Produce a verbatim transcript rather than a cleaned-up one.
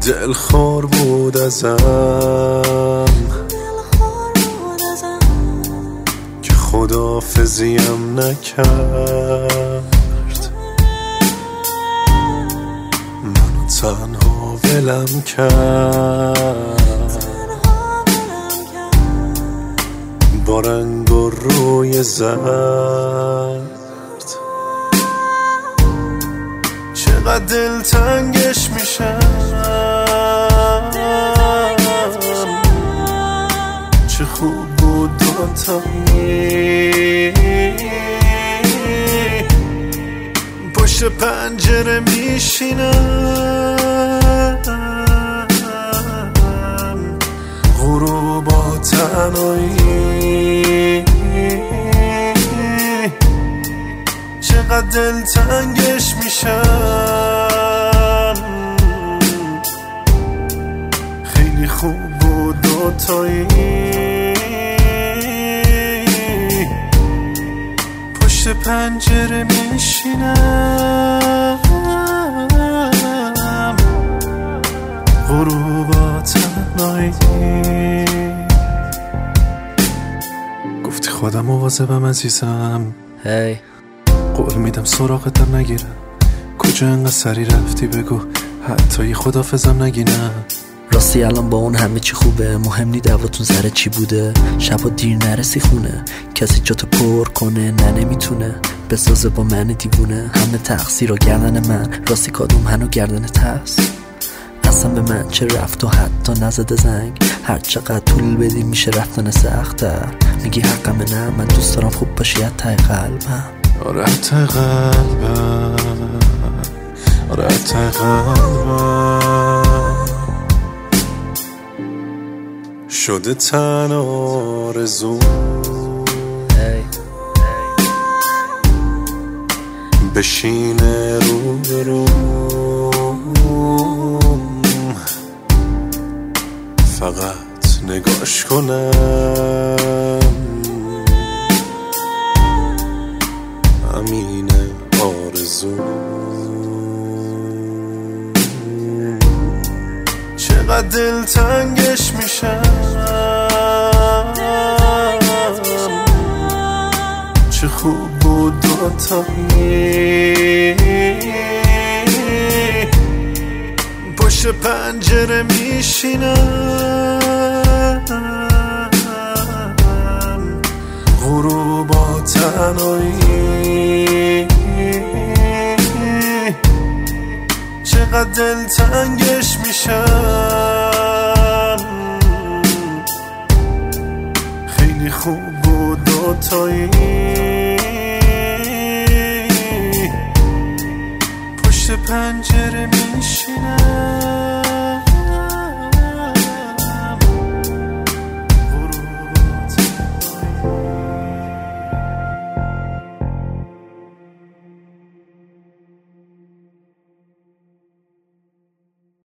دلخور بود ازم که خداحافظیم نکرد، منو تنها ولم کرد، با رنگ و روی زرد. چقدر دلتنگش میشم، چه خوب بود دوتایی پشت پنجره میشینم، غروب با تنهایی. چقدر دلتنگش میشم، خیلی خوب بود دوتایی پشت پنجره میشینم، غروب تنهایی. گفتی خودم مواظبم عزیزم، هی قول میدم سراغتم نگیرم، کجا انقدر سری رفتی بگو حتی یه خدافظم نگینم. راستی الان با اون همه چی خوبه، مهم نی دعواتون سر چی بوده، شبا دیر نرسی خونه، کسی جاتو پر کنه نه نمیتونه، بسازه با من دیوونه، همه تقصیر و گردن من، راستی کادوم هنو گردنت هست، اصلا به من چه رفت و حتی نزده زنگ، هر چقدر طول بدی میشه رفتن سخت‌تر، میگی حقمه نه من دوست دارم خوب باشی حتی قلبم. آره حتی قلبم، آره حتی قلبم شده تن آرزو، بشینه رو به رو، فقط نگاش کنم، همین آرزو. چقدر دلتنگش میشم، چه خوب بود دوتایی پشت پنجره میشینم، غروب با تنهایی. چقدر دلتنگش میشم، خیلی خوب بود دوتایی پشت پنجره میشینم.